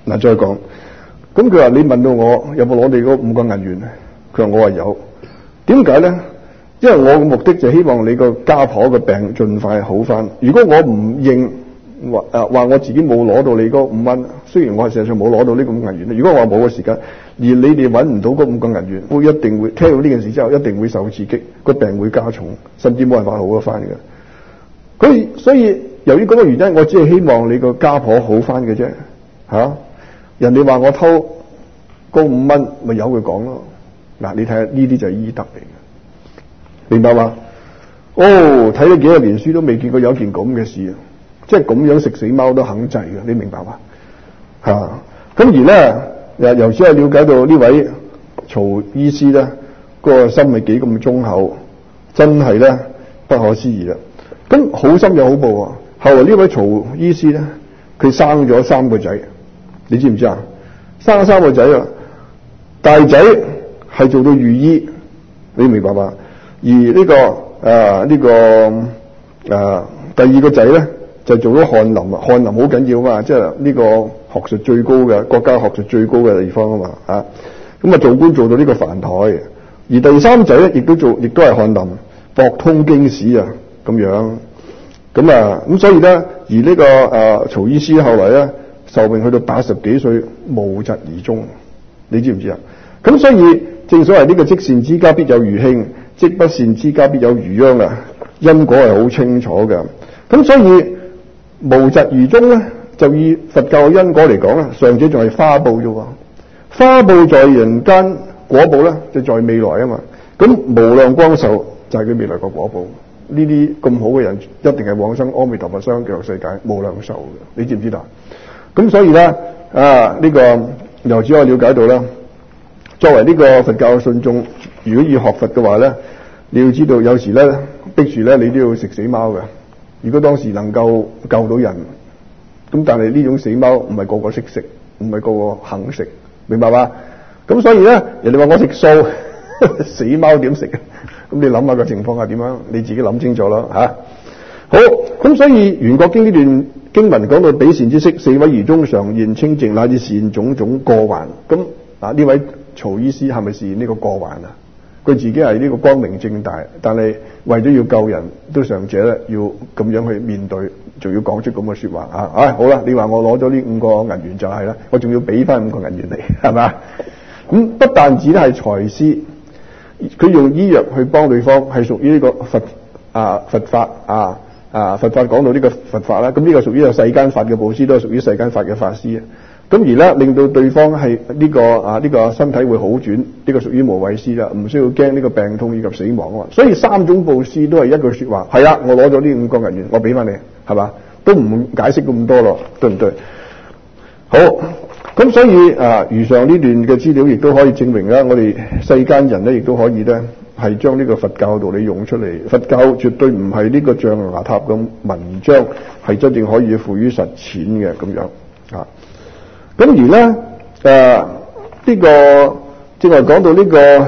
嗱，再講，咁佢話你問到我有冇攞你嗰5個銀元，佢話我話有，點解咧？因為我嘅目的就希望你個家婆嘅病盡快好翻。如果我唔認話我自己冇攞到你嗰5蚊，雖然我係事實上冇攞到呢個5銀元，如果我話冇嘅時間，而你哋揾唔到嗰5個銀元，會一定會聽到呢件事之後，一定會受刺激，個病會加重，甚至冇辦法好得翻嘅。所以由於嗰個原因，我只係希望你個家婆好翻嘅啫，人哋話我偷嗰5蚊，咪由佢講咯。嗱，你睇下呢啲就係醫德嚟嘅。明白嘛？睇咗幾多年書都未見過有一件咁嘅事啊！即係咁樣食死貓都肯制嘅，你明白嘛？咁而咧，由此我了解到呢位曹醫師咧，個心係幾咁忠厚，真係咧不可思議啦！咁好心有好報啊！後來呢位曹醫師咧，佢生咗3個仔，你知唔知啊？生咗3個仔啊！大仔係做到御醫，你明白嘛？而第2個仔咧就做咗翰林啊，翰林好緊要嘛，即係呢個學術最高嘅國家學術最高嘅地方啊嘛，咁啊做官做到呢個藩台，而第3仔咧亦都係翰林，博通經史啊咁樣，咁所以咧，而呢個曹醫師後來咧壽命去到80幾歲，無疾而終，你知唔知啊？咁所以正所謂呢個積善之家必有餘慶，積不善之家必有餘殃啊！因果係好清楚嘅。咁所以無疾而終咧，就以佛教嘅因果嚟講咧，上者仲係花報啫喎。花報在人間，果報咧就在未來啊嘛。咁無量光壽就係佢未來個果報。呢啲咁好嘅人一定係往生阿彌陀佛雙極樂世界無量壽嘅，你知唔知道？咁所以咧呢個由此我了解到啦。作為呢個佛教嘅信眾，如果要學佛嘅話咧，你要知道有時咧逼住咧你都要食死貓嘅。如果當時能夠救到人，咁但係呢種死貓唔係個個識食，唔係個個肯食，明白嘛？咁所以咧，人哋話我食素，死貓點食啊？咁你諗下個情況係點樣？你自己諗清楚啦嚇。好，咁所以《圓覺經》呢段經文講到比善知識，四位而終，常現清淨，乃至善種種過患。咁呢位曹醫師係咪示現呢個過患啊？佢自己係呢個光明正大，但係為咗要救人，都尚且咧要咁樣去面對，仲要講出咁嘅說話啊！好啦，你話我攞咗呢5個銀元就係啦，我仲要俾翻5個銀元你，係嘛？咁不但止係財施，佢用醫藥去幫對方，係屬於呢個佛法佛法講到呢個佛法啦，咁呢個屬於係世間法嘅布施，都係屬於世間法嘅法施啊。咁而咧令到對方係呢個身體會好轉，呢個屬於無畏施啦，唔需要驚呢個病痛以及死亡啊嘛。所以3種布施都係一句說話，係啊，我攞咗呢5個銀元，我俾翻你，係嘛，都唔解釋咁多咯，對唔對？好，咁所以如上呢段嘅資料亦都可以證明啦，我哋世間人咧亦都可以咧係將呢個佛教道理用出嚟。佛教絕對唔係呢個象牙塔咁文章，係真正可以付於實踐嘅咁樣啊。咁而咧呢個正話講到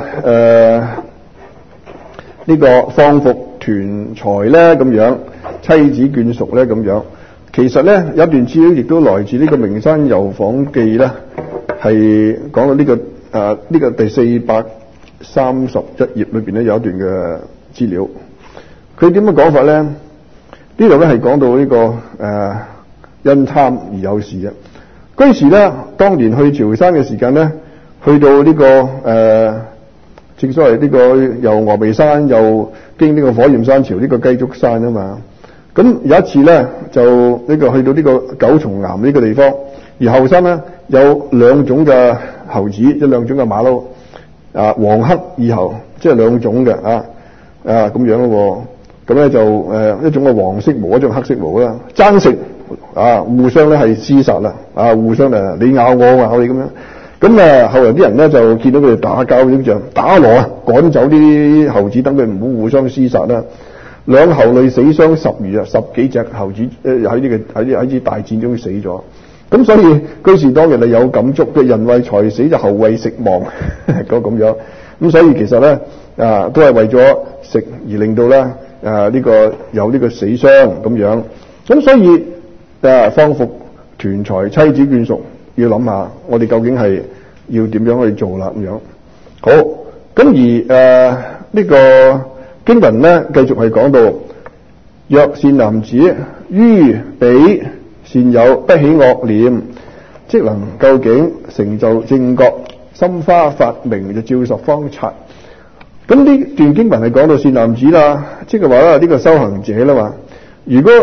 呢個放服團財咧咁樣，妻子眷屬咧咁樣，其實咧有一段資料亦都來自呢個《名山遊訪記》咧，係講到呢個第431頁裏邊咧有一段嘅資料。佢點樣講法咧？呢度咧係講到呢個因貪而有事啊。嗰時咧，當年去潮山嘅時間咧，去到呢個正所謂呢個由峨眉山又經呢個火焰山朝呢個雞足山啊嘛。咁有一次咧，就呢個去到呢個九重岩呢個地方，而後山咧有2種嘅猴子，即2種嘅馬騮，黃黑二猴，即係2種嘅咁樣咯。咁咧就一種嘅黃色毛，一種黑色毛啦，爭食。互相咧係廝殺啦，互相你咬我，我咬你咁樣。咁後來啲人咧就見到佢哋打交咁樣，打鑼啊，趕走啲猴子，等佢唔好互相廝殺啦。兩猴類死傷10餘啊，10幾隻猴子喺呢大戰中死咗。咁所以居士當日係有感觸嘅，人為財死就猴為食亡，咁樣。咁所以其實咧都係為咗食而令到咧呢個有呢個死傷咁樣。咁所以放服團財妻子眷屬要諗下，我哋究竟係要點樣去做啦咁樣。好，咁而呢個經文咧，繼續係講到，若善男子於彼善友不起惡念，即能究竟成就正覺，心花發明就照十方剎。咁呢段經文係講到善男子啦，即係話咧呢個修行者啦嘛。如果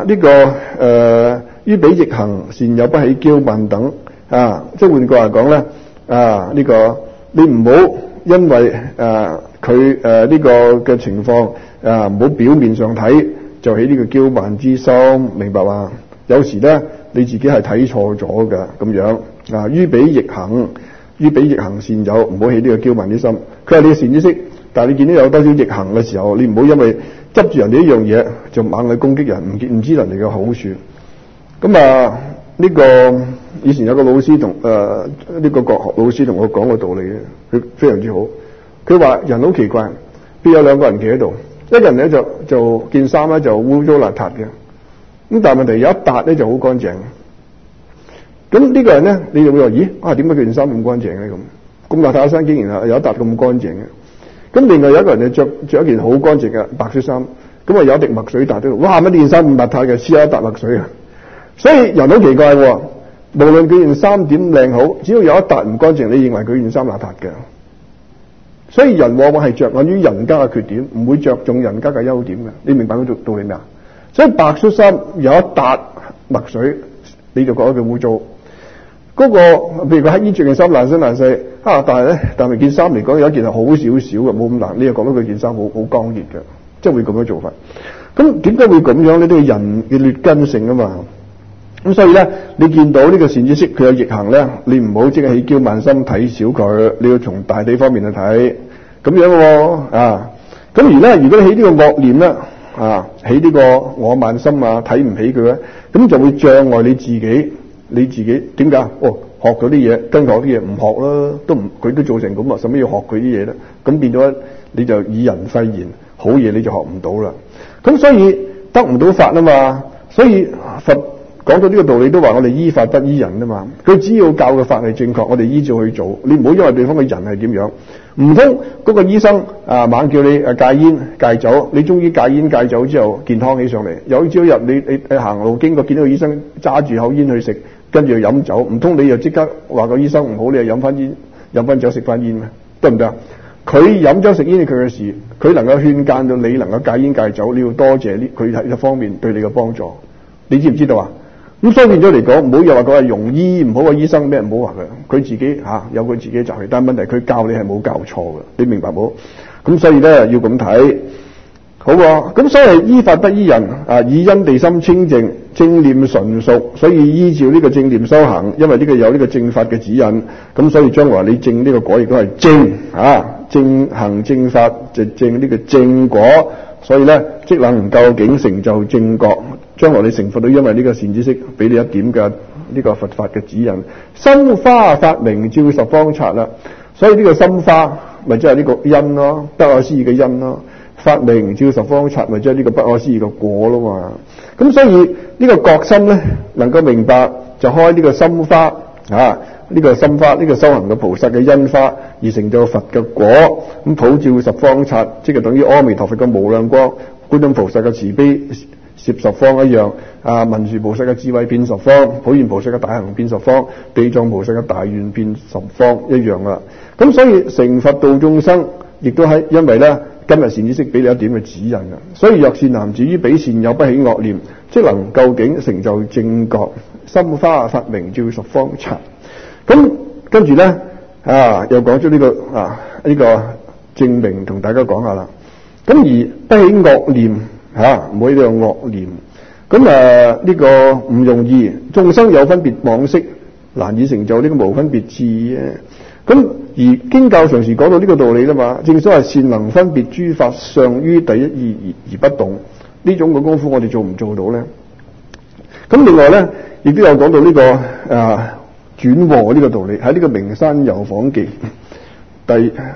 於彼逆行善友不起驕慢等即係換句話講咧呢個你唔好因為佢呢個嘅情況唔好表面上睇就起呢個驕慢之心，明白嘛？有時咧你自己係睇錯咗嘅咁樣於彼逆行善友唔好起呢個驕慢之心。佢係你嘅善知識，但係你見到有多少逆行嘅時候，你唔好因為執住人哋一樣嘢就猛去攻擊人，唔知人哋嘅好處。咁呢個以前有個老師同呢個國學老師同我講個道理嘅，佢非常之好。佢話人好奇怪，邊有兩個人企喺度，一個人咧就件衫咧就污糟邋遢嘅，咁但係問題有一笪咧就好乾淨。咁呢個人咧，你就會話咦點解佢件衫咁乾淨咧？咁邋遢衫竟然有一笪咁乾淨嘅。咁另外有一個人就着一件好乾淨嘅白色衫，咁有一滴墨水笪喺度，哇乜呢件衫咁邋遢嘅，黐有一笪墨水啊！所以人好奇怪喎，無論佢件衫點靚好，只要有一笪唔乾淨，你認為佢件衫邋遢嘅。所以人往往係着眼於人家嘅缺點，唔會着重人家嘅優點嘅。你明白嗰道理咩啊？所以白色衫有一笪墨水，你就覺得佢污糟。嗰個譬如佢黑衣着件衫爛身爛世但係件衫嚟講有一件係好少少嘅，冇咁難，你又覺得佢件衫好剛烈嘅，即係會咁樣做法。咁點解會咁樣咧？都係人嘅劣根性啊嘛。咁所以咧，你見到呢個善知識佢有逆行咧，你唔好即係起驕慢心睇小佢，你要從大體方面去睇咁樣喎咁而咧，如果你起呢個惡念咧起呢個我慢心睇唔起佢咧，咁就會障礙你自己。你自己點解？學咗啲嘢，跟學啲嘢唔學啦，佢都做成咁啊，使乜要學佢啲嘢咧？咁變咗你就以人廢言，好嘢你就學唔到啦。咁所以得唔到法啊嘛。所以佛講到呢個道理都話我哋依法不依人啊嘛。佢只要教嘅法係正確，我哋依照去做。你唔好因為對方嘅人係點樣，唔通嗰個醫生猛叫你戒煙戒酒，你終於戒煙戒酒之後健康起上嚟。有朝日你行路經過見到個醫生揸住口煙去食。跟住飲酒，唔通你又即刻話個醫生唔好，你又飲翻煙、飲翻酒、食翻煙咩？得唔得啊？佢飲酒食煙係佢嘅事，佢能夠勸諫到你能夠戒煙戒酒，你要多謝佢喺呢方面對你嘅幫助。你知唔知道啊？咁所以變咗嚟講，唔好又話佢係庸醫，唔好個醫生咩，唔好話佢，佢自己有佢自己責任。但係問題佢教你係冇教錯嘅，你明白冇？咁所以咧要咁睇。好咁所謂依法不依人以因地心清淨，正念純熟，所以依照呢個正念修行，因為呢個有呢個正法嘅指引，咁所以將來你證呢個果亦都係正正行正法就證呢個正果，所以咧即能究竟成就正覺，將來你成佛都因為呢個善知識俾你一點嘅呢個佛法嘅指引，心花發明照十方剎啦。所以呢個心花咪即係呢個因咯，不可思議嘅因咯。發明照十方剎咪即係呢個不可思議嘅果咯嘛。咁所以呢個覺心咧能夠明白就開呢個心花呢個心花呢個修行嘅菩薩嘅因花而成就佛嘅果。咁普照十方剎即係等於阿彌陀佛嘅無量光，觀音菩薩嘅慈悲攝十方一樣，文殊菩薩嘅智慧遍十方，普賢菩薩嘅大行遍十方，地藏菩薩嘅大願遍十方一樣啦。咁所以成佛度眾生亦都係因為咧今日善知識俾你一點嘅指引啊。所以若善男子於彼善友不起惡念，即能究竟成就正覺，心花發明照十方剎。咁跟住咧又講咗呢個呢個證明同大家講下啦。咁而不起惡念唔好呢個惡念。咁呢個唔容易，眾生有分別妄識，難以成就呢個無分別智啊。咁而經教常時講到呢個道理啦嘛，正所謂善能分別諸法尚於第一義而不動，呢種嘅功夫我哋做唔做到咧？咁另外咧亦都有講到呢個轉和呢個道理，喺呢個名山遊訪記第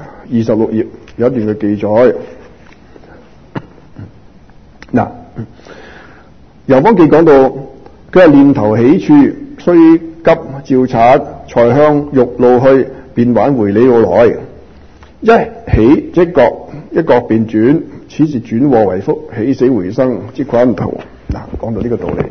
26頁有一段嘅記載。遊訪記講到佢係念頭起處，雖急照察才向玉路去，便挽回李路來。一起即覺，一覺便轉，此是轉禍為福，起死回生之關頭。嗱，講到呢個道理，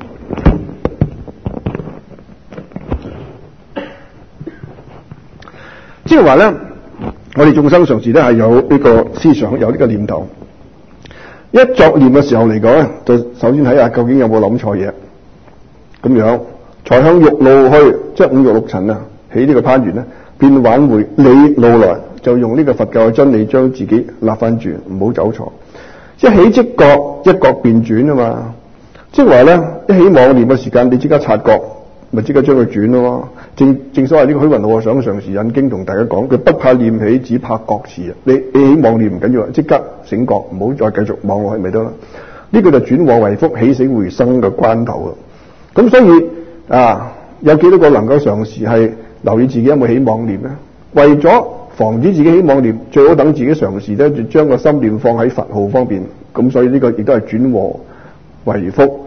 即係話咧，我哋眾生常時咧係有呢個思想，有呢個念頭。一作念嘅時候嚟講咧，就首先睇下究竟有冇諗錯嘢，咁樣才向玉路去，即係五欲六塵啊，起呢個攀緣咧，便挽回李路來，就用呢個佛教嘅真理將自己立翻住，唔好走錯。一起即覺，一覺便轉啊嘛，即係話咧，一起妄念嘅時間，你即刻察覺，咪即刻將佢轉咯。正所謂呢個虛雲和尚常時引經同大家講，佢不怕念起，只怕覺遲啊！你起妄念唔緊要，即刻醒覺，唔好再繼續妄落去咪得啦。呢個就轉禍為福、起死回生嘅關頭啊！咁所以有幾多個能夠常時係留意自己有冇起妄念咧？為咗防止自己起妄念，最好等自己常時咧就將個心念放喺佛號方面。咁所以呢個亦都係轉禍為福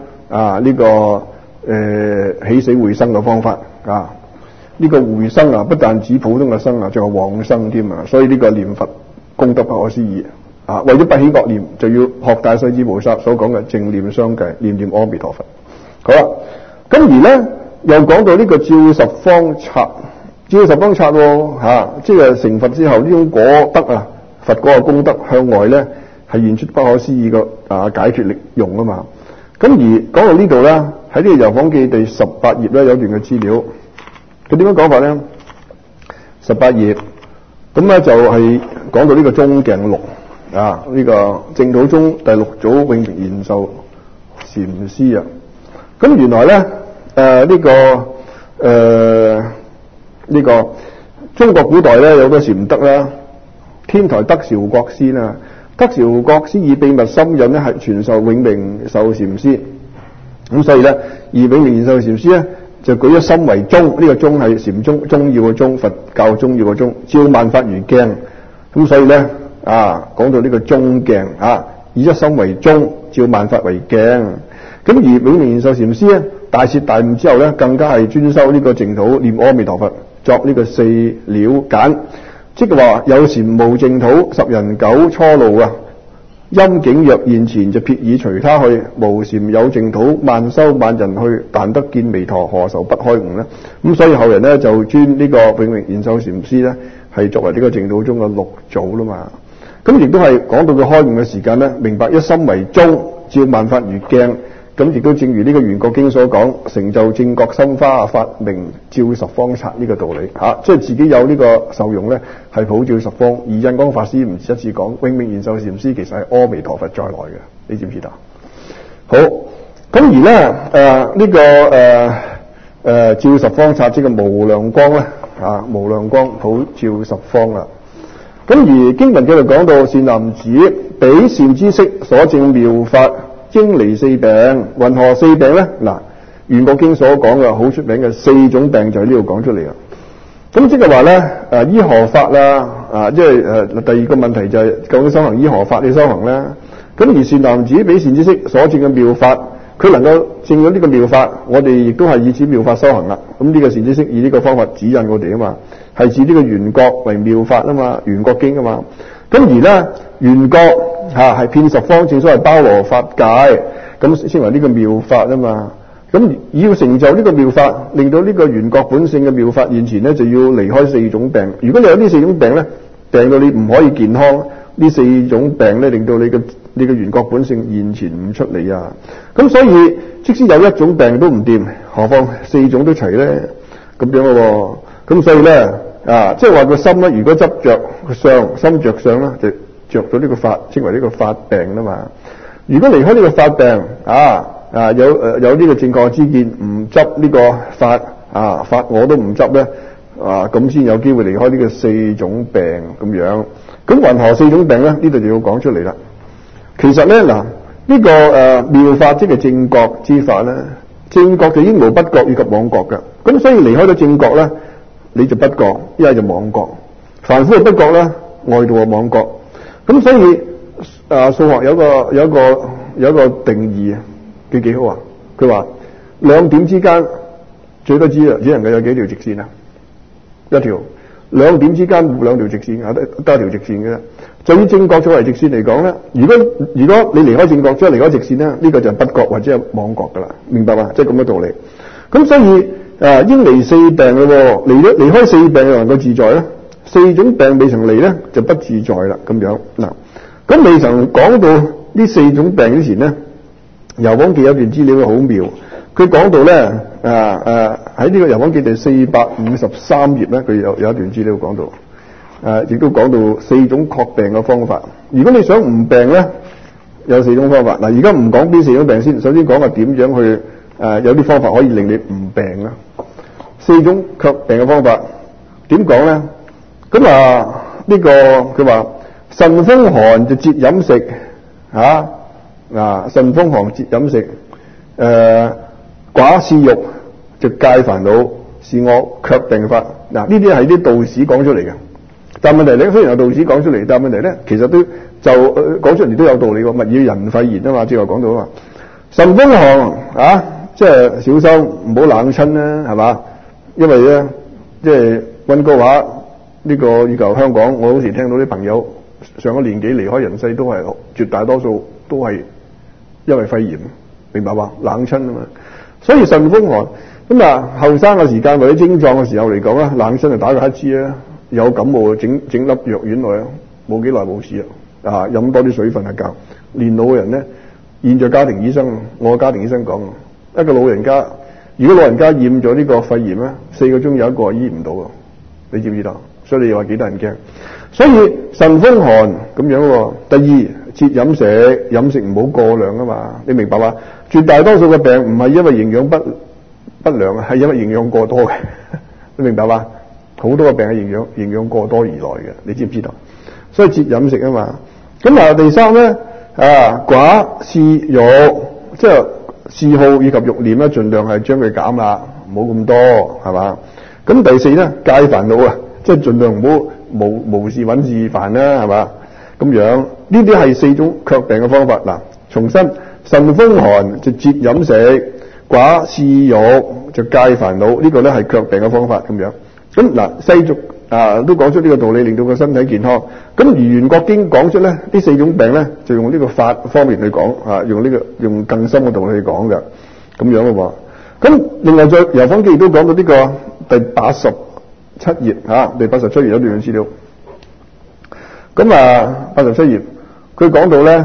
起死回生嘅方法啊！呢個回生啊，不但指普通嘅生啊，仲有往生添啊！所以呢個念佛功德不可思議啊！為咗不起惡念，就要學大勢至菩薩所講嘅正念相繼，念念阿彌陀佛。好啦，咁而咧又講到呢個照十方剎，照十方剎即係成佛之後呢種果德啊，佛果嘅功德向外咧係現出不可思議嘅解決力用啊嘛。咁而講到呢度咧，喺呢個《遊訪記》第18頁咧有段嘅資料。佢點樣講法咧？18頁咁咧就係講到呢個中鏡錄呢個淨土宗第六祖永明延壽禪師啊。咁原來咧呢個中國古代咧有個禪德啦，天台德韶國師啦，德韶國師以秘密心印咧係傳授永明壽禪師。咁所以咧，而永明延壽禪師咧就舉一心為宗，呢個宗係禪宗宗要嘅宗，佛教宗要嘅宗，照萬法如鏡。咁所以咧講到呢個中鏡以一心為宗，照萬法為鏡。咁而永明延壽禪師咧大徹大悟之後咧，更加係專修呢個淨土念阿彌陀佛，作呢個四了簡，即係話有禪無淨土，十人九初路啊。陰境若現前，就撇以隨他去；無禪有淨土，萬修萬人去。但得見彌陀，何愁不開悟呢？咁所以後人咧就尊呢個永明延壽禪師咧係作為呢個淨土中嘅六祖啦嘛。咁亦都係講到佢開悟嘅時間咧，明白一心為宗，照萬法如鏡。咁亦都正如呢個《圓覺經》所講，成就正覺心花，發明照十方剎呢個道理即係自己有呢個受用咧，係普照十方。而印光法師唔止一次講，永明延壽禪師其實係阿彌陀佛在內嘅，你知唔知道？好，咁而咧照十方剎即係無量光咧無量光普照十方啦。咁而經文繼續講到，善男子，彼善知識所證妙法，應離四病。云何四病咧？嗱，《圓覺經》所講嘅好出名嘅4種病就喺呢度講出嚟啦。咁即係話咧，依何法啦？即係第二個問題就係究竟修行依何法你修行咧？咁而善男子，彼善知識所證嘅妙法，佢能夠證咗呢個妙法，我哋亦都係以此妙法修行啦。咁呢個善知識以呢個方法指引我哋啊嘛，係指呢個圓覺為妙法啊嘛，《圓覺經》啊嘛。咁而咧圓覺係遍十方，正所謂包羅法界，咁稱為呢個妙法啊嘛。咁要成就呢個妙法，令到呢個圓覺本性嘅妙法現前咧，就要離開4種病。如果你有呢4種病咧，病到你唔可以健康，呢4種病咧令到你嘅圓覺本性現前唔出嚟啊。咁所以即使有一種病都唔掂，何況4種都齊咧，咁樣咯。咁所以咧即係話個心咧，如果執着個相，心着相咧，就着咗呢個法，稱為呢個法病啦嘛。如果離開呢個法病有呢個正確之見，唔執呢個法法我都唔執咧咁先有機會離開呢個4種病咁樣。咁云何4種病咧？呢度就要講出嚟啦。其實咧呢個妙法即係正覺之法咧，正覺就應無不覺以及妄覺嘅。咁所以離開咗正覺咧，你就不覺，一係就妄覺。凡夫就不覺咧，外道就妄覺。咁所以數學有一個定義，佢幾好啊？佢話兩點之間最多只能夠有幾條直線啊？一條，兩點之間冇兩條直線啊，得一條直線嘅啫。就以正角作為直線嚟講咧，如果你離開正角，即係離開直線咧，呢個就係北角或者係妄角噶啦，明白嘛？即係咁嘅道理。咁所以應離四病嘅喎，離開四病又能夠自在咧，四種病未曾離咧就不自在啦。咁樣嗱，咁未曾講到呢四種病之前咧，遊訪記有段資料好妙，佢講到咧喺呢個遊訪記第453頁咧，佢有一段資料講到，亦都講到四種確病嘅方法。如果你想唔病咧，有四種方法。嗱，而家唔講邊四種病先，首先講下點樣去有啲方法可以令你唔病啦。四種確病嘅方法點講咧？咁呢個佢話腎風寒就節飲食腎風寒節飲食，寡嗜欲就戒煩惱，是我卻病法。嗱，呢啲係啲道士講出嚟嘅，但問題咧，雖然有道士講出嚟，但問題咧，其實都就講出嚟都有道理喎。物以人肺炎啊嘛，之後講到啊嘛，腎風寒即係小心唔好冷親啦，係嘛？因為咧，即係溫哥華呢個以及香港，我好時聽到啲朋友上咗年紀離開人世，都係絕大多數都係因為肺炎，明白嘛？冷親啊嘛，所以腎風寒咁後生嘅時間或者精壯嘅時候嚟講咧，冷親就打個乞嗤啦，有感冒整粒藥丸落去，冇幾耐冇事啦。飲多啲水瞓下覺。年老嘅人咧，現在家庭醫生，我家庭醫生講，一個老人家，如果老人家染咗呢個肺炎咧，4個鐘有一個醫唔到㗎，你知唔知道？所以你話幾得人驚？所以腎風寒咁樣喎。第二，節飲食，飲食唔好過量啊嘛，你明白嘛？絕大多數嘅病唔係因為營養不良啊，係因為營養過多嘅，你明白嘛？好多嘅病係營養過多而來嘅，你知唔知道？所以節飲食啊嘛。咁第三咧寡嗜欲，即係嗜好以及慾念咧，盡量係將佢減啦，唔好咁多，係嘛？咁第四咧，戒煩惱啊，即係盡量唔好無事揾事煩啦，係嘛？咁樣呢啲係四種卻病嘅方法。嗱，重申腎風寒就節飲食，寡嗜欲就戒煩惱，呢個咧係卻病嘅方法咁樣。咁西族都講出呢個道理，令到個身體健康。咁而圓覺經講出咧呢四種病咧，就用呢個法方面去講用更深嘅道理去講嘅，咁樣嘅喎。咁另外再遊訪記亦都講到呢個第87頁第87頁有段資料。咁87頁佢講到咧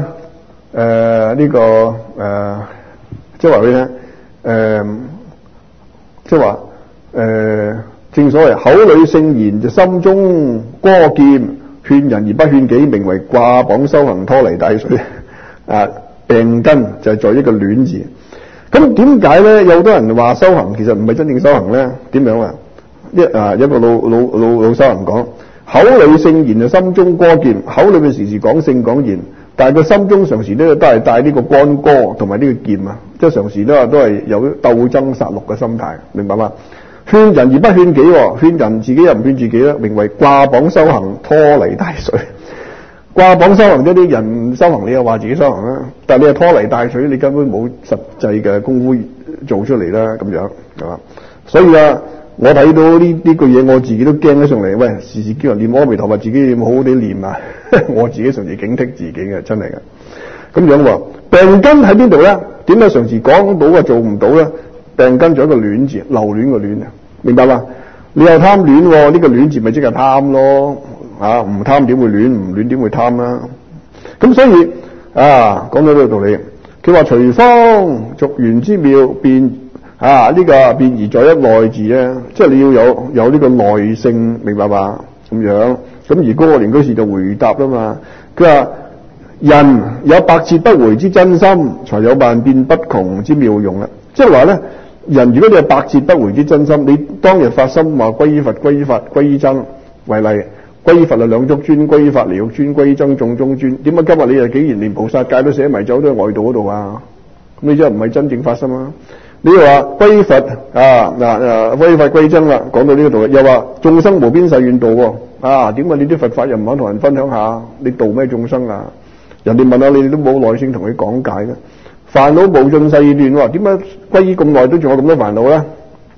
即係話俾你聽，即係話正所謂口裏聖言就心中歌劍，勸人而不勸己，名為掛綁修行，拖泥帶水。病根就係在一個戀字。咁點解咧？有好多人話修行其實唔係真正修行咧？點樣啊？一個老修行講，口裏聖言就心中歌劍，口裏邊時時講聖講言，但係佢心中常時都係帶呢個干戈同埋呢個劍啊，即係常時都係有鬥爭殺戮嘅心態，明白嗎？勸人而不勸己，勸人自己又唔勸自己啦，名為掛綁修行，拖泥帶水。掛綁修行，即啲人修行，你又話自己修行啦，但係你又拖泥帶水，你根本冇實際嘅功夫做出嚟啦，咁樣係嘛？所以我睇到呢句嘢，我自己都驚咗上嚟。喂，時時叫人念阿彌陀佛，自己念好好地念啊！我自己常時警惕自己嘅，真係嘅。咁樣喎，病根喺邊度咧？點解常時講到做唔到咧？病根咗一個戀字，留戀個戀啊，明白嘛？你又貪戀喎，呢個戀字咪即係貪咯，唔貪點會戀，唔戀點會貪啦。咁所以講到呢個道理，佢話隨方續緣之妙，便呢個便而在一內字咧，即係你要有呢個耐性，明白嘛？咁樣咁而嗰個蓮居士就回答啦嘛，佢話人有百折不回之真心，才有萬變不窮之妙用啦。即係話咧，人如果你有百折不回之真心，你當日發心話歸依佛、歸依法、歸依僧為例，歸依佛係兩足尊，歸依法離欲尊，歸依僧眾中尊。點解今日你又竟然連菩薩戒都寫埋走都喺外道嗰度啊？咁你真係唔係真正發心啊？你又話歸依佛歸依法歸依僧啦，講到呢個道理，又話眾生無邊誓願度喎，點解你啲佛法又唔肯同人分享下？你度咩眾生啊？人哋問下你都冇耐性同佢講解嘅。煩惱無盡誓願喎，點解歸依咁耐都仲有咁多煩惱咧？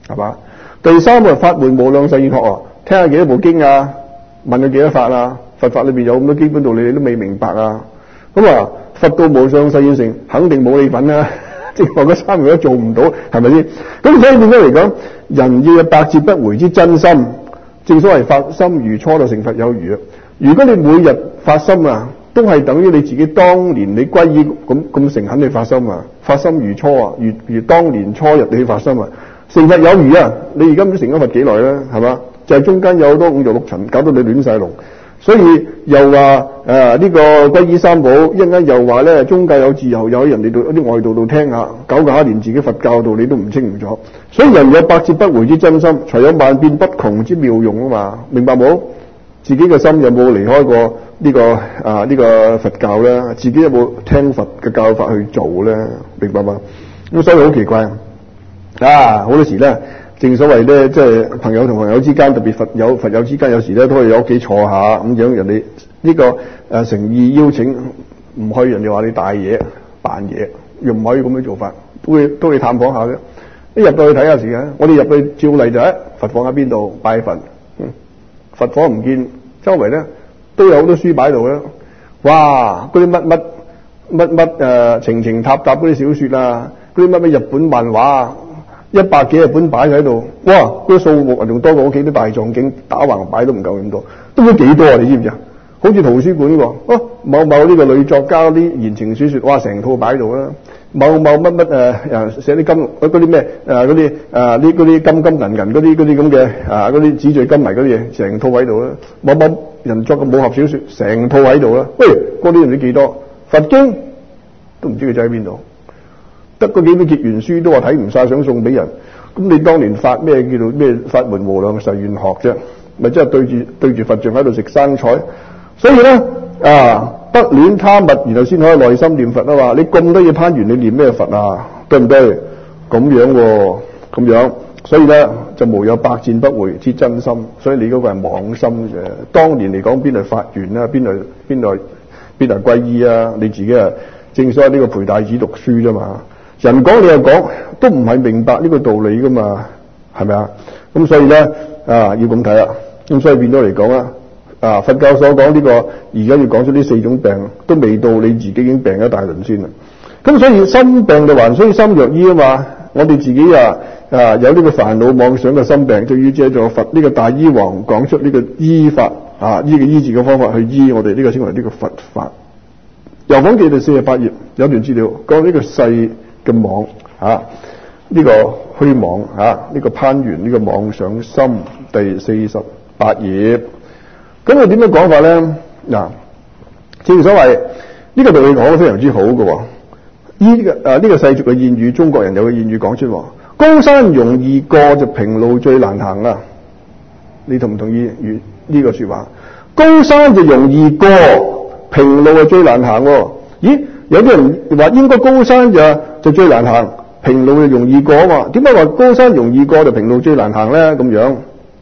係嘛？第三個法門無量誓願學啊，聽下幾多部經啊，問佢幾多法啊，佛法裏邊有咁多基本道理你都未明白啊，咁啊佛道無上誓願成，肯定冇你份啊，正話嗰三樣都做唔到，係咪先？咁所以點解嚟講，人要有百折不回之真心，正所謂發心如初就成佛有餘啊。如果你每日發心啊，都係等於你自己當年你皈依咁誠懇去發心啊，發心如初啊，如當年初日你去發心啊，成佛有餘啊！你而家唔知成咗佛幾耐啦，係嘛？就係中間有好多五欲六塵，搞到你亂晒龍。所以又話呢個皈依三寶，一陣間又話咧宗教有自由，有喺人哋度啲外道度聽下，搞下連自己佛教道理都唔清楚。所以人有百折不回之真心，才有萬變不窮之妙用啊嘛！明白冇？自己嘅心有冇離開過呢個佛教咧？自己有冇聽佛嘅教法去做咧？明白嘛？咁所以好奇怪啊！好多時咧，正所謂咧，即係朋友同朋友之間，特別佛友之間，有時咧都可以喺屋企坐下咁樣，人哋呢個誠意邀請，唔可以人哋話你大嘢扮嘢，又唔可以咁樣做法，都去探訪下嘅。一入到去睇下時間，我哋入去照例就喺佛房喺邊度拜佛。佛房唔見，周圍咧都有好多書擺喺度啦。哇！嗰啲乜情情塔塔嗰啲小說啊，嗰啲乜日本漫畫啊，100幾日本擺喺度。哇！嗰啲數目仲多過屋企啲大藏經打橫擺都唔夠咁多，都唔知幾多啊？你知唔知啊？好似圖書館喎。某某呢個女作家啲言情小說，哇！成套擺喺度啦。某某寫啲金嗰啲咩嗰啲金銀嗰啲咁嘅嗰啲紙醉金迷嗰啲嘢，成套喺度啦。某某人作嘅武俠小說，成套喺度啦。喂，嗰啲唔知幾多，佛經都唔知佢仔喺邊度，得嗰幾本結緣書都話睇唔晒，想送俾人。咁你當年發咩叫做咩法門無量誓願學啫？咪即係對住佛像喺度食生菜。所以咧不戀他物，然後先可以內心念佛啊嘛！你咁多嘢攀緣，你念咩佛啊？對唔對？咁樣喎，咁樣，所以咧就無有百戰不回之真心。所以你嗰個係妄心嘅。當年嚟講，邊度發願啊？邊度皈依啊？你自己啊，正所謂呢個陪大子讀書啫嘛。人講你又講，都唔係明白呢個道理噶嘛，係咪啊？咁所以咧要咁睇啦。咁所以變咗嚟講啊，佛教所講呢個，而家要講出呢4種病，都未到你自己已經病一大輪先啦。咁所以心病就還須心藥醫啊嘛。我哋自己有呢個煩惱妄想嘅心病，就要借助佛呢個大醫王講出呢個醫法呢個醫治嘅方法去醫我哋呢個稱為呢個佛法。遊訪記第48頁有段資料講呢個世嘅妄呢個虛妄呢個攀緣呢個妄想心，第48頁。咁佢點樣講法咧？嗱，正所謂呢個道理講得非常之好嘅。呢個世俗嘅諺語，中國人有個諺語講出：高山容易過，就平路最難行啊！你同唔同意呢個說話？高山就容易過，平路就最難行。咦？有啲人話應該高山就最難行，平路就容易過啊嘛？點解話高山容易過就平路最難行咧？咁樣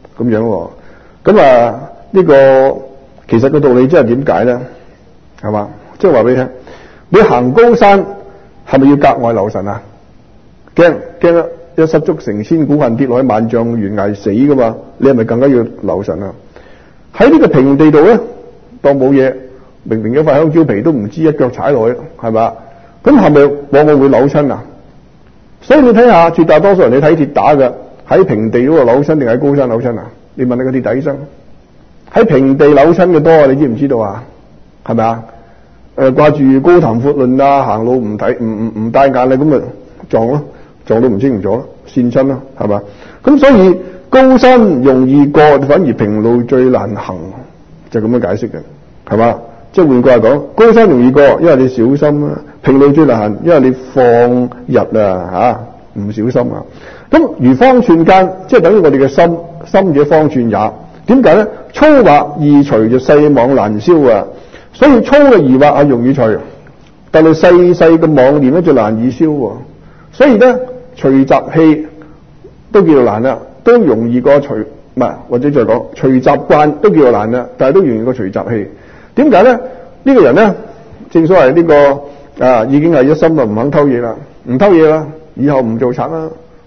咁呢個其實個道理即係點解咧？係嘛？即係話俾你聽，你行高山係咪要格外留神啊？驚一失足成千古恨，跌落去萬丈懸崖死噶嘛？你係咪更加要留神啊？喺呢個平地度咧，當冇嘢，明明一塊香蕉皮都唔知，一腳踩落去，係嘛？咁係咪往往會扭親啊？所以你睇下，絕大多數人你睇跌打嘅喺平地嗰度扭親定喺高山扭親啊？你問下個跌打醫生。喺平地扭親嘅多啊，你知唔知道啊？係咪啊？掛住高談闊論啊，行路唔帶眼啊，咁咪撞到唔清唔楚，跣親啦，係嘛？咁所以高山容易過，反而平路最難行，就咁樣解釋嘅，係嘛？即係換句話講，高山容易過，因為你小心啊；平路最難行，因為你放逸唔小心啊。咁如方寸間，即係等於我哋嘅心者方寸也。點解咧？粗惑易除，就細妄難消啊！所以粗嘅疑惑容易除，但係細嘅妄念咧就難以消。所以咧，除習氣都叫做難啦，都容易過除或者再講除習慣都叫做難啦，但係都容易過除習氣。點解咧？呢個人咧，正所謂呢個已經係一心唔肯偷嘢啦，唔偷嘢啦，以後唔做賊啦，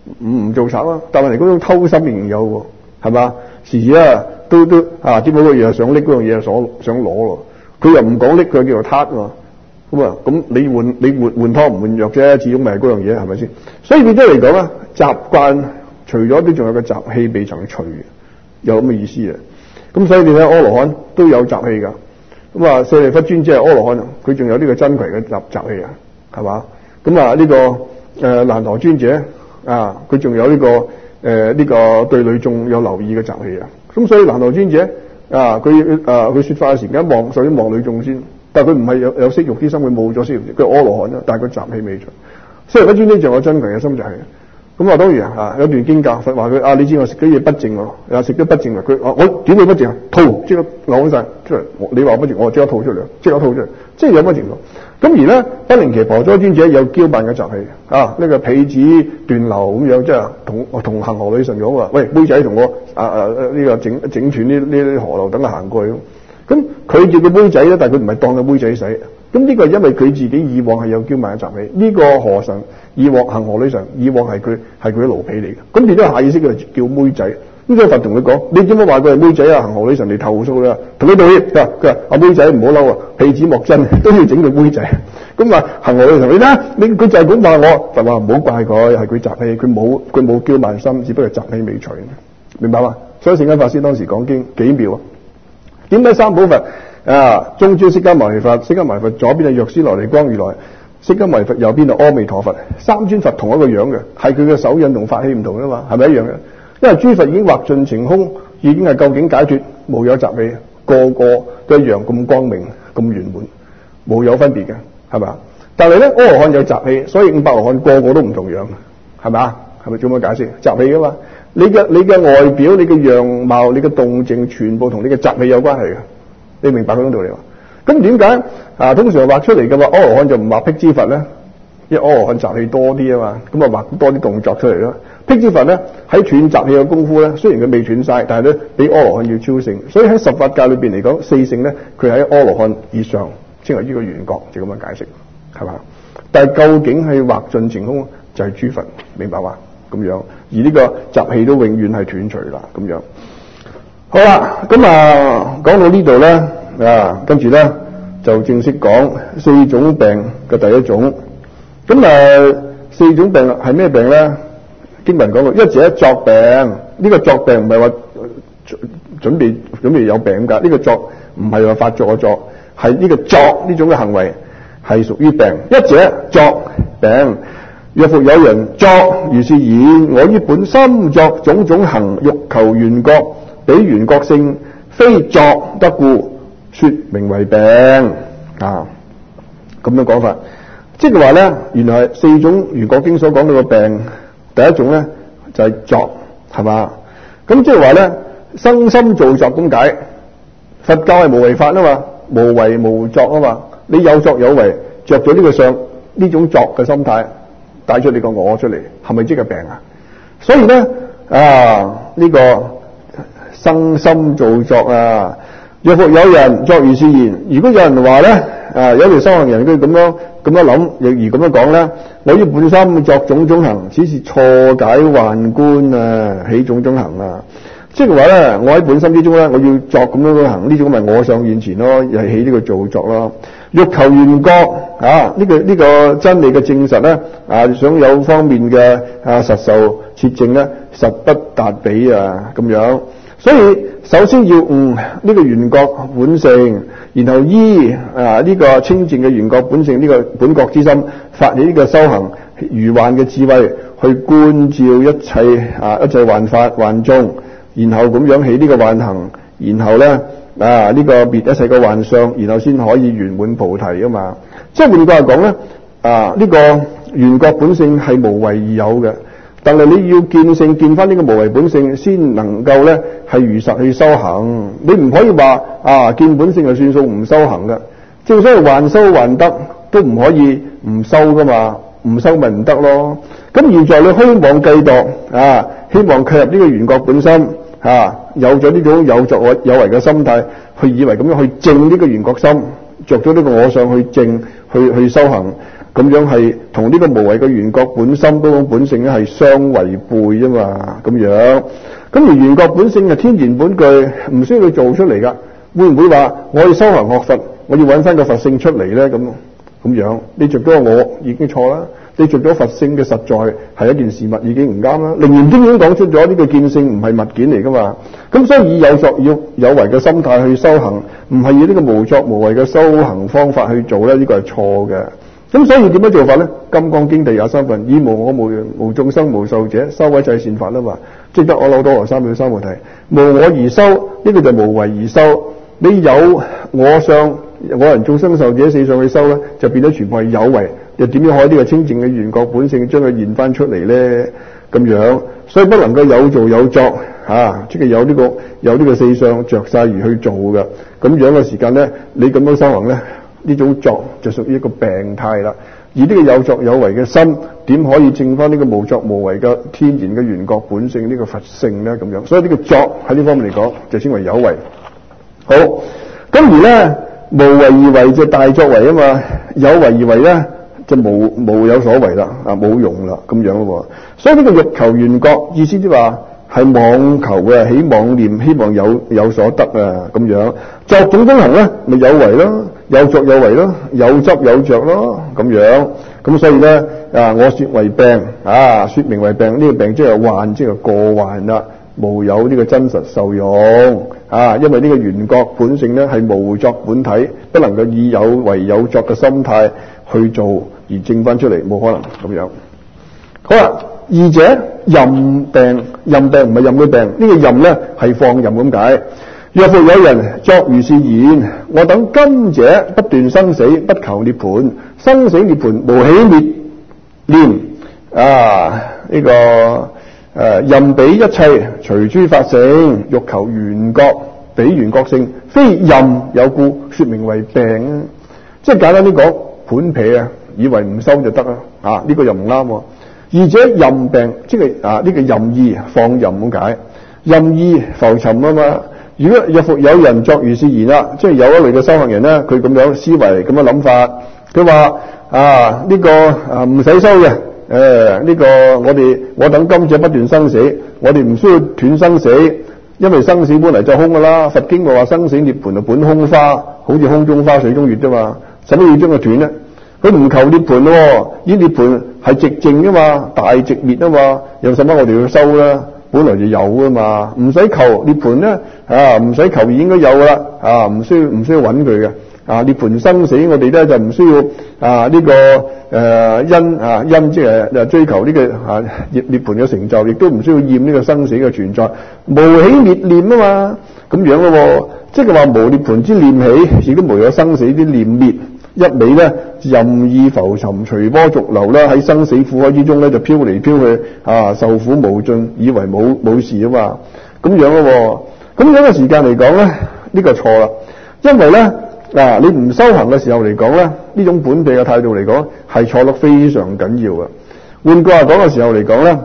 唔做賊啊，但係嗰種偷心仍然有喎，係嘛？時啊都點解個嘢想拎嗰樣嘢想攞咯？佢又唔講拎，佢叫做撻喎。咁你換湯唔換藥啫，始終咪係嗰樣嘢，係咪先？所以變咗嚟講咧，習慣除咗啲，仲有個習氣未曾除，有咁嘅意思啊。咁所以你睇阿羅漢都有習氣㗎。咁啊，舍利弗尊者係阿羅漢，佢仲有呢個真葵嘅習氣啊，係嘛？咁啊呢個難陀尊者啊，佢仲有呢個對女眾有留意嘅習氣啊。咁所以難陀尊者啊，佢說法嘅時間首先望女眾先，但係佢唔係有色欲之心，佢冇咗色欲，佢阿羅漢啦，但係佢習氣未除。舍利弗尊者仲有真葵嘅心就係。咁啊，當然有段經教佛話佢你知我食啲嘢不淨喎，食啲不淨佢我點會不淨啊？吐即刻攞晒出嚟，你話不淨，我即刻吐出嚟，即刻吐出嚟，即係有乜情況？咁而咧，不靈奇婆娑尊者有驕慢嘅習氣呢個婢子斷流咁樣，即係同恒河女神講話，喂，妹仔同我呢個整斷呢啲河流，等佢行過去。咁佢叫佢妹仔咧，但係佢唔係當佢妹仔使。咁呢個係因為佢自己以往係有驕慢嘅習氣，呢個河神以往恒河女神以往係佢嘅奴婢嚟嘅，咁變咗下意識佢叫妹仔。咁所以佛同佢講：你點解話佢係妹仔啊？恒河女神嚟投訴啦，同佢道歉。佢話阿妹仔唔好嬲啊，婢子莫真，都要整佢妹仔。咁啊，恒河女神佢就係咁話我，佛話唔好怪佢，係佢習氣，佢冇驕慢心，只不過習氣未除，明白嘛？所以聖嚴法師當時講經幾妙啊！點解三寶佛中尊釋迦牟尼佛，釋迦牟尼佛左邊係藥師琉璃光如來，釋迦牟尼佛右邊係阿彌陀佛，三尊佛同一個樣嘅，係佢嘅手印同法器唔同噶嘛，係咪一樣嘅？因為諸佛已經劃盡晴空，已經係究竟解脫，無有習氣，個個都一樣咁光明咁圓滿，冇有分別嘅，係咪？但係咧，阿羅漢有習氣，所以500羅漢個個都唔同樣，係咪？係咪做乜解釋？習氣噶嘛，你嘅外表、你嘅樣貌、你嘅動靜，全部同你嘅習氣有關係嘅。你明白嗰種道理嘛？咁點解通常畫出嚟嘅話，阿羅漢就唔畫辟支佛咧？因為阿羅漢習氣多啲啊嘛，咁啊畫多啲動作出嚟咯。辟支佛咧喺斷習氣嘅功夫咧，雖然佢未斷晒，但係咧比阿羅漢要超勝。所以喺十法界裏邊嚟講，四聖咧佢喺阿羅漢以上，稱為呢個圓覺，就咁樣解釋，係嘛？但係究竟係劃盡晴空，就係諸佛，明白嘛？咁樣，而呢個習氣都永遠係斷除啦，咁樣。好啦，咁講到呢度咧，跟住咧就正式講4種病嘅第一種。咁4種病係咩病咧？經文講過，一者作病，呢個作病唔係話準備有病㗎，呢個作唔係話發作嘅作，係呢個作呢種嘅行為係屬於病。一者作病，若復有人作如是言，我於本心作種種行，欲求緣覺，比緣覺勝，非作得故，說名為病。咁樣講法，即係話咧，原來係4種緣覺經所講到嘅病，第一種咧就係作，係嘛？咁即係話咧，生心造作咁解。佛教係無為法啊嘛，無為無作啊嘛。你有作有為，着咗呢個相，呢種作嘅心態，帶出你個我出嚟，係咪即係病啊？所以咧呢個生心造作若復有人作如是言，如果有人話咧有條修行人佢咁樣諗，而咁樣講咧，我於本心作種種行，此是錯解幻觀起種種行即係話咧，我喺本心之中咧，我要作咁樣嘅行，呢種咪我相現前咯，又係起呢個造作咯。欲求緣覺呢個真理嘅證實咧想有方面嘅實受切證咧，實不達比咁樣。所以首先要悟呢個緣覺本性，然後依呢個清淨嘅緣覺本性，呢個本覺之心，發起呢個修行如幻嘅智慧，去觀照一切幻法幻眾，然後咁樣起呢個幻行，然後咧呢個滅一切嘅幻相，然後先可以圓滿菩提啊嘛。即係換句話講咧，呢個緣覺本性係無為而有嘅。但係你要見性，見翻呢個無為本性，先能夠咧係如實去修行。你唔可以話見本性就算數，唔修行嘅。正所謂還修還得，都唔可以唔修噶嘛，唔修咪唔得咯。咁現在你虛妄計度希望契入呢個緣覺本身有咗呢種有作有為嘅心態，去以為咁樣去證呢個緣覺心，着咗呢個我相去證去修行。 咁樣係同呢個無為嘅緣覺本心嗰種本性咧係相違背啊嘛，咁樣。咁而緣覺本性係天然本具，唔需要佢做出嚟噶。會唔會話我要修行學佛，我要揾翻個佛性出嚟咧？咁樣，你着咗我已經錯啦。你着咗佛性嘅實在係一件事物已經唔啱啦。楞嚴經已經講出咗呢個見性唔係物件嚟噶嘛。咁所以以有作有為嘅心態去修行，唔係以呢個無作無為嘅修行方法去做咧，呢個係錯嘅。咁所以點樣做法咧？金剛經第23分，以無我無人無眾生無壽者，修一切善法啦嘛。即得阿耨多羅三藐三菩提，無我而修，呢個就無為而修。你有我相，我人眾生壽者四相去修咧，就變咗全部係有為。又點樣可以呢個清淨嘅緣覺本性將佢現翻出嚟咧？咁樣，所以不能夠有做有作即係有呢個四相着晒而去做嘅。咁樣嘅時間咧，你咁樣修行咧，呢種作就屬於一個病態啦。而呢個有作有為嘅心，點可以證翻呢個無作無為嘅天然嘅緣覺本性呢個佛性咧？咁樣，所以呢個作喺呢方面嚟講，就稱為有為。好，咁而咧無為而為就大作為啊嘛，有為而為咧就無有所為啦，冇用啦，咁樣咯。所以呢個欲求緣覺意思即話係妄求嘅，起妄念，希望有所得啊，咁樣作種種行咧，咪有為咯，有作有為咯，有執有着咯，咁樣。咁所以咧我說為病說明為病，呢個病即係患，即係過患啦，無有呢個真實受用因為呢個緣覺本性咧係無作本體，不能夠以有為有作嘅心態去做而證翻出嚟，冇可能咁樣。好啦，二者任病，任病唔係任嘅病，呢個任咧係放任咁解。若復有人作如是言：我等今者不斷生死，不求涅槃，生死涅槃無起滅念呢個任彼一切隨諸法性，欲求緣覺彼緣覺性，非任有故，說名為病。即係簡單啲講，盤皮以為唔收就得呢個又唔啱。二者任病，即係呢個任意放任咁解，任意浮沉啊嘛。如果若復有人作如是言啦，即係有一類嘅修行人咧，佢咁樣思維咁樣諗法，佢話呢個唔使收嘅，呢個我等今者不斷生死，我哋唔需要斷生死，因為生死本嚟就空噶啦。佛經咪話生死涅槃本空花，好似空中花水中月啫嘛，使乜要將佢斷咧？佢唔求涅槃咯，以涅槃係寂靜噶嘛，大寂滅啊嘛，有使乜我哋要收啦？本來就有噶嘛，唔使求涅槃咧，唔使求應該有噶啦，唔需要揾佢嘅。涅槃生死我哋咧就唔需要呢個因即係追求呢個涅槃嘅成就，亦都唔需要厭呢個生死嘅存在，無起滅念啊嘛，咁樣咯，即係話無涅槃之念起，亦都無有生死之念滅。一味咧任意浮沉，隨波逐流啦，喺生死苦海之中咧就飄嚟飄去，受苦無盡，以為冇事啊嘛，咁樣咯。咁樣嘅時間嚟講咧，呢個錯啦，因為咧你唔修行嘅時候嚟講咧，呢種本地嘅態度嚟講係錯得非常緊要嘅。換句話講嘅時候嚟講咧，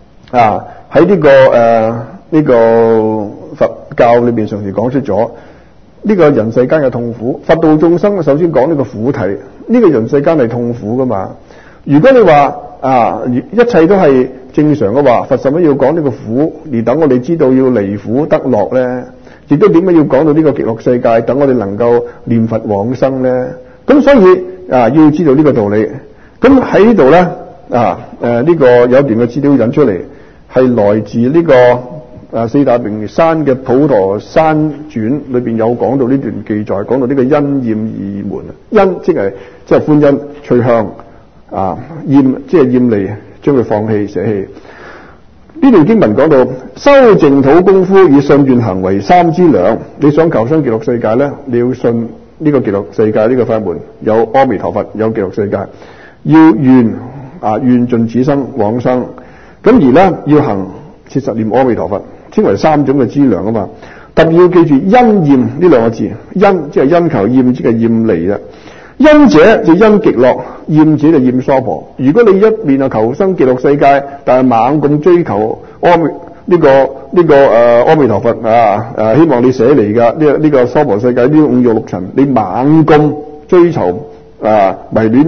喺呢個佛教裏邊常時講出咗。呢個人世間嘅痛苦，佛道眾生首先講呢個苦體，呢個人世間係痛苦噶嘛。如果你話一切都係正常嘅話，佛使乜要講呢個苦，而等我哋知道要離苦得樂咧？亦都點解要講到呢個極樂世界，等我哋能夠念佛往生咧？咁所以要知道呢個道理。咁喺呢度咧呢個有一段嘅資料引出嚟，係來自呢個四大名山嘅普陀山傳裏邊有講到呢段記載，講到呢個因厭二門。因即係歡欣趣向，厭即係厭離，將佢放棄捨棄。呢段經文講到修淨土功夫以信願行為三資糧。你想求生極樂世界咧，你要信呢個極樂世界呢個法門，有阿彌陀佛，有極樂世界，要願願盡此生往生。咁而咧要行切實念阿彌陀佛，稱為三種嘅資糧啊嘛。特別要記住因厭呢兩個字，因即係因求，厭即係厭離啦。因者就因極樂，厭者就厭娑婆。如果你一面求生極樂世界，但係猛咁追求阿彌陀佛希望你捨離噶呢個娑婆世界呢五欲六塵，你猛咁追求迷戀呢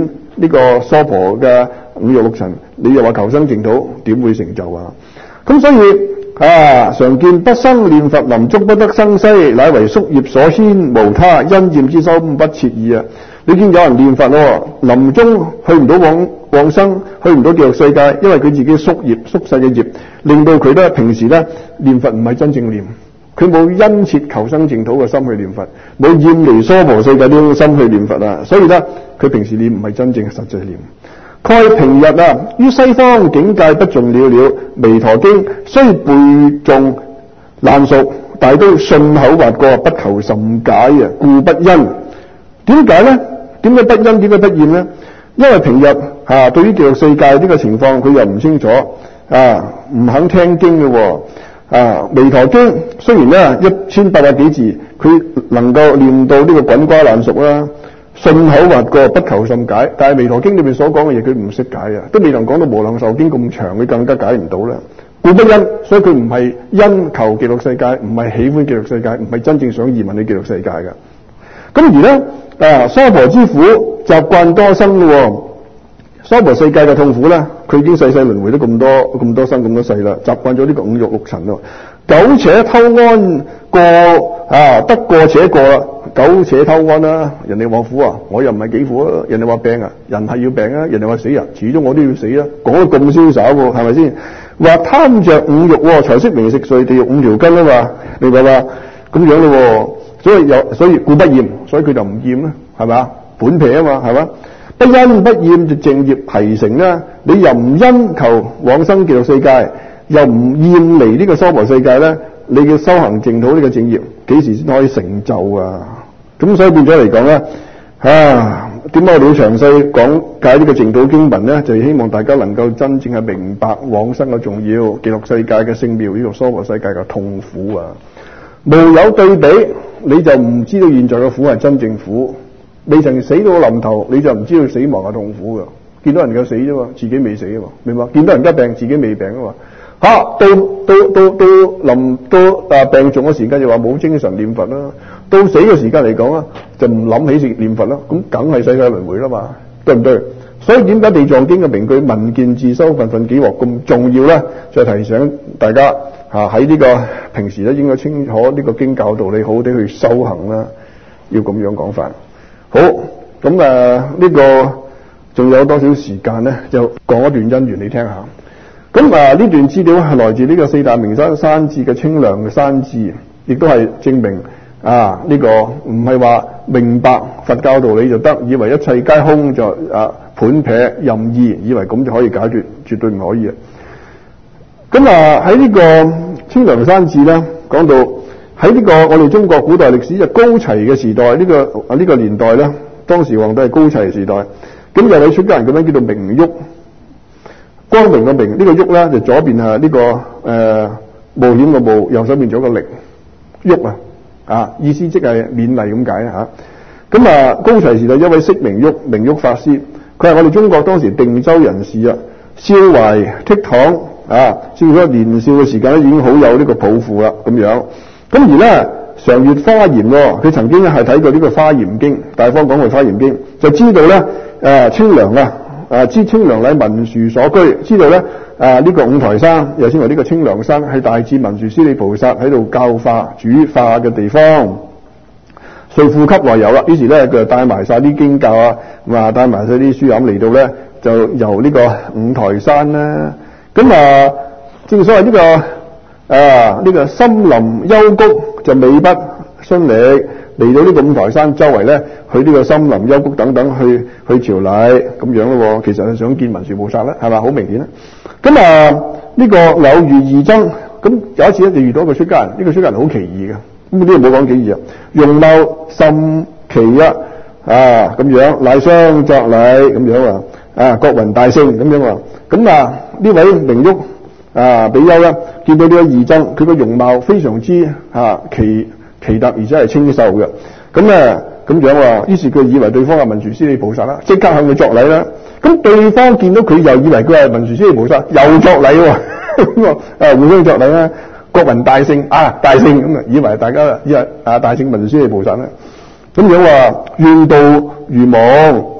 呢個娑婆嘅五欲六塵，你又話求生淨土，點會成就啊？咁所以常見不生念佛，臨終不得生西，乃為宿業所牽，無他，因厭之心不切意啊！你見有人念佛臨終去唔到往生，去唔到極樂世界，因為佢自己宿世嘅業，令到佢咧平時咧念佛唔係真正念，佢冇殷切求生淨土嘅心去念佛，冇厭離娑婆世界呢種心去念佛啊！所以咧佢平時念唔係真正實際念。蓋平日於西方境界不盡了，彌陀經雖背誦爛熟，但都信口滑過，不求甚解啊，故不因。點解呢？點解不因？點解不厭呢？因為平日對於極樂世界呢個情況佢又唔清楚唔肯聽經嘅彌陀經雖然咧1800幾字，佢能夠念到呢個滾瓜爛熟啦，信口滑過，不求甚解。但係彌陀經裏面所講嘅嘢佢唔識解啊，都未能講到無量壽經咁長，佢更加解唔到啦。故不因，所以佢唔係因求極樂世界，唔係喜歡極樂世界，唔係真正想移民去極樂世界嘅。咁而咧娑婆之苦習慣多生嘅娑婆世界嘅痛苦咧，佢已經世世輪迴都咁多生咁多世啦，習慣咗呢個五欲六塵咯。苟且偷安過得過且過啦，苟且偷安啦。人哋話苦我又唔係幾苦啊。人哋話病人係要病啊。人哋話死始終我都要死啦。講得咁瀟灑喎，係咪先？話貪着五欲財色名食睡地獄五條根啊嘛，明白嘛？咁樣咯，所以故不厭，所以佢就唔厭啦，係咪？本皮啊嘛，係嘛？不因不厭就淨業提成啦。你又唔因求往生極樂世界，又唔厭離呢個娑婆世界咧，你嘅修行淨土呢個正業幾時先可以成就啊？咁所以變咗嚟講咧，點解我哋要詳細講解呢個淨土經文咧？就係希望大家能夠真正係明白往生嘅重要，極樂世界嘅聖妙，呢個娑婆世界嘅痛苦啊！無有對比，你就唔知道現在嘅苦係真正苦。未曾死到臨頭，你就唔知道死亡係痛苦噶。見到人家死啫嘛，自己未死啊嘛，明白？見到人家病，自己未病啊嘛。到臨到病重嘅時間就話冇精神念佛啦。到死嘅時間嚟講啊，就唔諗起念佛啦。咁梗係世界輪迴啦嘛，對唔對？所以點解地藏經嘅名句聞見自修份份幾獲咁重要咧？就提醒大家喺呢個平時咧應該清楚呢個經教導你，好好地去修行啦。要咁樣講法。好，咁呢個仲有多少時間咧？就講一段因緣你聽下。咁呢段資料係來自呢個四大名山山寺嘅清涼嘅山寺，亦都係證明呢個唔係話明白佛教道理就得，以為一切皆空就盤撇任意，以為咁就可以解決，絕對唔可以啊！咁喺呢個清涼山寺咧，講到喺呢個我哋中國古代歷史就高齊嘅時代，呢個年代咧，當時皇帝係高齊時代，咁有位出家人咁樣叫做明旭，光明嘅明，呢個旭咧就左邊係呢個冒險嘅冒，右手邊咗個力旭意思即係勉勵咁解啊！咁高齊時代一位釋明旭法師，佢係我哋中國當時定州人士啊，少懷倜儻少咗年少嘅時間咧已經好有呢個抱負啦咁樣。咁而咧常閱華嚴佢曾經咧係睇過呢個華嚴經，大方廣嘅華嚴經，就知道咧清涼知清涼乃文殊所居，知道咧呢個五台山又稱為呢個清涼山，係大智文殊師利菩薩喺度教化主化嘅地方。遂富給來遊啦，於是咧佢就帶埋晒啲經教帶埋晒啲書飲嚟到咧，就遊呢個五台山啦。咁正所謂呢個森林幽谷就美不遜力，嚟到呢個五台山周圍咧，去呢個森林幽谷等等去朝禮咁樣咯。其實係想見文殊菩薩啦，係嘛？好明顯啦。咁呢個偶遇異僧，咁有一次咧就遇到一個出家人，呢個出家人好奇異嘅。咁呢度冇講幾異容貌甚奇咁樣，乃相作禮咁樣國雲大聖咁樣咁呢位明旭比丘咧，見到呢個異僧，佢個容貌非常之奇特，而且係清秀嘅。咁樣於是佢以為對方係文殊師利菩薩啦，即刻向佢作禮啦。咁對方見到佢又以為佢係文殊師利菩薩，又作禮喎。互相作禮啦。國雲大聖大聖咁以為大家大聖文殊師利菩薩啦。咁樣話願度如夢，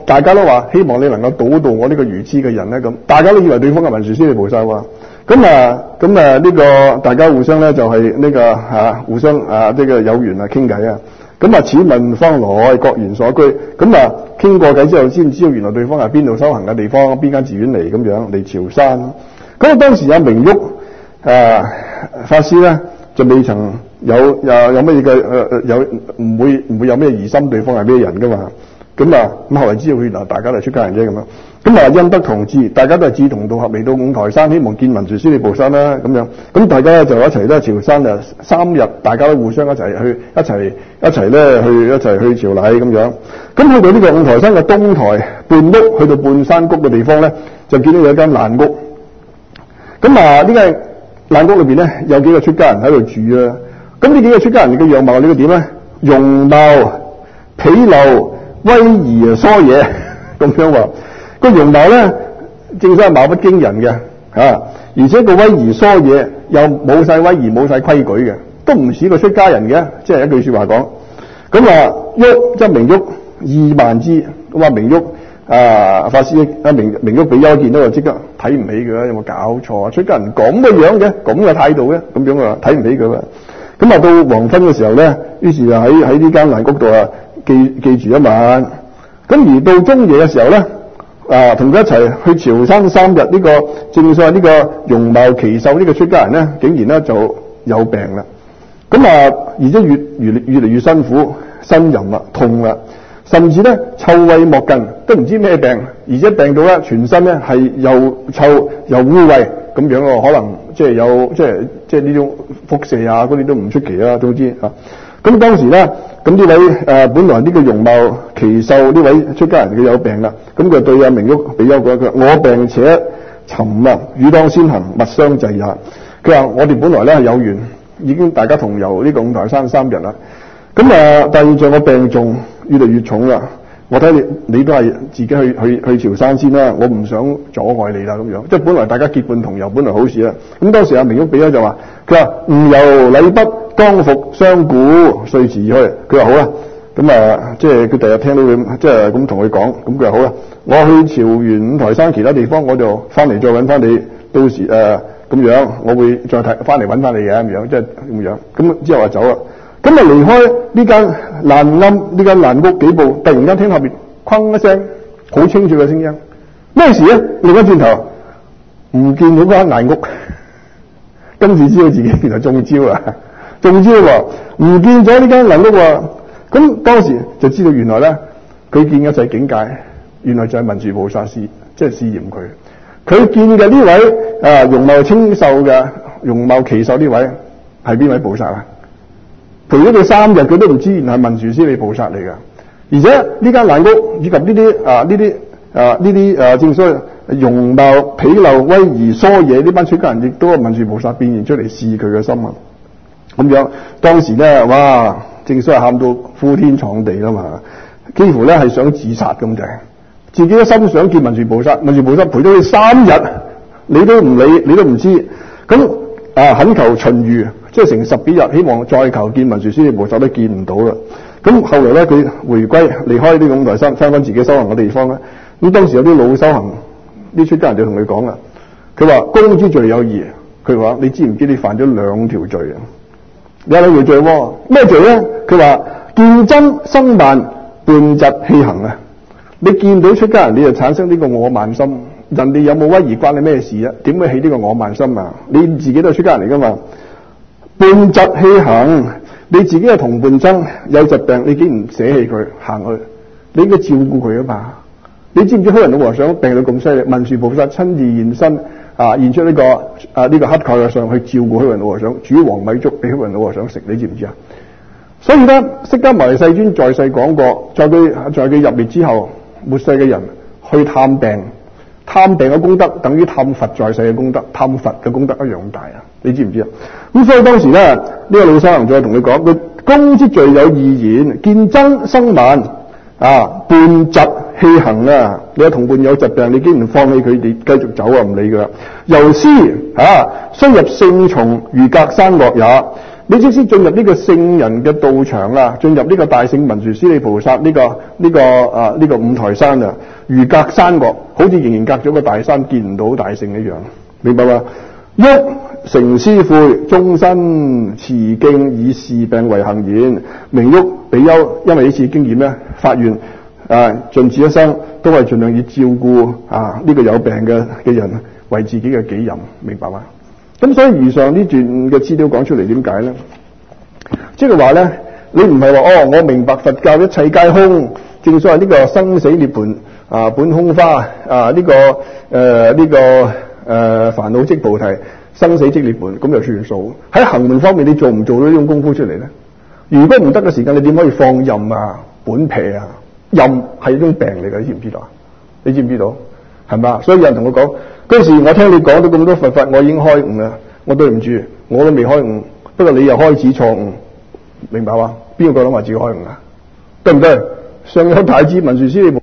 大家都話希望你能夠導導我呢個愚痴嘅人咧，咁大家都以為對方係文殊師利菩薩喎。咁呢個大家互相咧就係呢個互相呢個有緣傾偈啊。咁此問方來，各緣所居。咁傾過偈之後，先知道原來對方係邊度修行嘅地方，邊間寺院嚟咁樣嚟潮山。咁當時有明旭法師咧，就未曾有乜嘢嘅唔會有咩疑心對方係咩人噶嘛。咁後來知道原來大家都係出家人啫咁樣。咁因德同志，大家都係志同道合嚟到五台山，希望見文殊師利菩薩啦咁樣。咁大家就一齊咧潮山3日，大家都互相一齊去一齊去朝禮咁樣。咁去到呢個五台山嘅東台半屋，去到半山谷嘅地方咧，就見到有一間爛屋。咁呢間爛屋裏邊咧有幾個出家人喺度住啊。咁呢幾個出家人嘅樣貌呢個點咧？容貌鄙陋威儀疏野咁樣喎。個容貌咧，正所謂貌不驚人嘅而且個威儀疏野又冇晒威儀冇晒規矩嘅，都唔似個出家人嘅，即係一句說話講。咁旭即係明旭2萬之，咁明旭法師明旭比丘見到就即刻睇唔起佢啦，有冇搞錯啊？出家人咁嘅樣嘅，咁嘅態度嘅，咁樣睇唔起佢啊！咁到黃昏嘅時候咧，於是就喺呢間爛屋度記住一晚。咁而到中夜嘅時候咧，同佢一齊去潮山3日，呢個正所謂呢個容貌奇秀呢個出家人咧，竟然咧就有病啦。咁而且越嚟越辛苦，呻吟啦，痛啦，甚至咧臭穢莫近，都唔知咩病，而且病到咧全身咧係又臭又污穢咁樣喎，可能即係有即係呢種輻射嗰啲都唔出奇啦，總之咁當時咧，咁呢位本來呢個容貌奇秀呢位出家人佢有病啦，咁佢對明旭比丘講：佢話我病且沉汝當先行，勿相濟也。佢話我哋本來咧係有緣，已經大家同遊呢個五台山3日啦。咁但係現在我病重越嚟越重啦，我睇你都係自己去潮山先啦，我唔想阻礙你啦咁樣。即係本來大家結伴同遊，本來好事啦。咁當時明旭比丘就話：佢話吾由禮畢，當復相顧，遂辭而去。佢話好啦，咁即係佢第日聽到佢即係咁同佢講，咁佢話好啦，我去潮完五台山其他地方，我就翻嚟再揾翻你，到時咁樣，我會再翻嚟揾翻你嘅咁樣，即係咁樣。咁之後話走啦。咁離開呢間呢間爛屋幾步，突然間聽後邊哐一聲，好清楚嘅聲音，咩事咧？擰翻轉頭，唔見到間爛屋，跟住知道自己原來中招啦，中招喎，唔見咗呢間爛屋喎。咁當時就知道原來咧，佢見嘅就係境界，原來就係文殊菩薩即係試驗佢。佢見嘅呢位容貌清秀嘅容貌奇秀呢位係邊位菩薩啊？陪咗佢3日，佢都唔知原來係文殊師利菩薩嚟㗎。而且呢間爛屋以及呢啲正所謂容貌鄙陋威儀疏野呢班出家人，亦都係文殊菩薩變現出嚟試佢嘅心啊！咁樣當時咧，哇！正所謂喊到呼天闖地啦嘛，幾乎咧係想自殺咁滯，自己都心想見文殊菩薩，文殊菩薩陪咗佢3日，你都唔理，你都唔知，咁懇求巡遇。即係成10幾日，希望再求見文殊師利菩薩都見唔到啦。咁後來咧，佢回歸離開呢個五台山，翻返自己修行嘅地方咧。咁當時有啲老修行，啲出家人就同佢講啦。佢話公之罪有二，佢話你知唔知你犯咗2條罪啊？有2條罪喎，咩罪咧？佢話見真生慢，叛疾棄行啊！你見到出家人，你就產生呢個我慢心。人哋有冇威儀關你咩事啊？點會起呢個我慢心啊？你自己都係出家人嚟噶嘛？叛疾棄行，你自己係同伴僧有疾病，你竟然捨棄佢行去，你應該照顧佢啊嘛？你知唔知虛雲老和尚病到咁犀利，文殊菩薩親自現身現出呢個乞丐嘅相去照顧虛雲老和尚，煮黃米粥俾虛雲老和尚食，你知唔知啊？所以咧，釋迦牟尼世尊在世講過，在佢入滅之後，末世嘅人去探病嘅功德等於探佛在世嘅功德，探佛嘅功德一樣大啊！你知唔知啊？咁所以當時咧，呢個老修行再同佢講，佢公之罪有2言，見真生慢叛疾棄行啊！你有同伴有疾病，你竟然放棄佢哋繼續走唔理佢啦。由師雖入聖叢，如隔山岳也。 你即使進入呢個聖人嘅道場啦，進入呢個大聖文殊師利菩薩呢個五台山啊，如隔山岳，好似仍然隔咗個大山，見唔到大聖一樣，明白嘛？欲成師悔，終身持敬，以是病為行願。明煜比丘因為呢次經驗咧，發願盡此一生都係盡量以照顧呢個有病嘅人為自己嘅己任，明白嘛？咁所以以上呢段嘅資料講出嚟，點解咧？即係話咧，你唔係話我明白佛教一切皆空，正所謂呢個生死涅槃本空花煩惱即菩提，生死即涅槃，咁就算數。喺行門方面，你做唔做到呢種功夫出嚟咧？如果唔得嘅時間，你點可以放任本撇任係一種病嚟㗎，你知唔知道啊？你知唔知道？係嘛？所以有人同我講，嗰時我聽你講到咁多佛法，我已經開悟啦。我對唔住，我都未開悟，不過你又開始錯誤，明白嘛？邊個夠膽話自己開悟啊？對唔對？上有大智文殊師利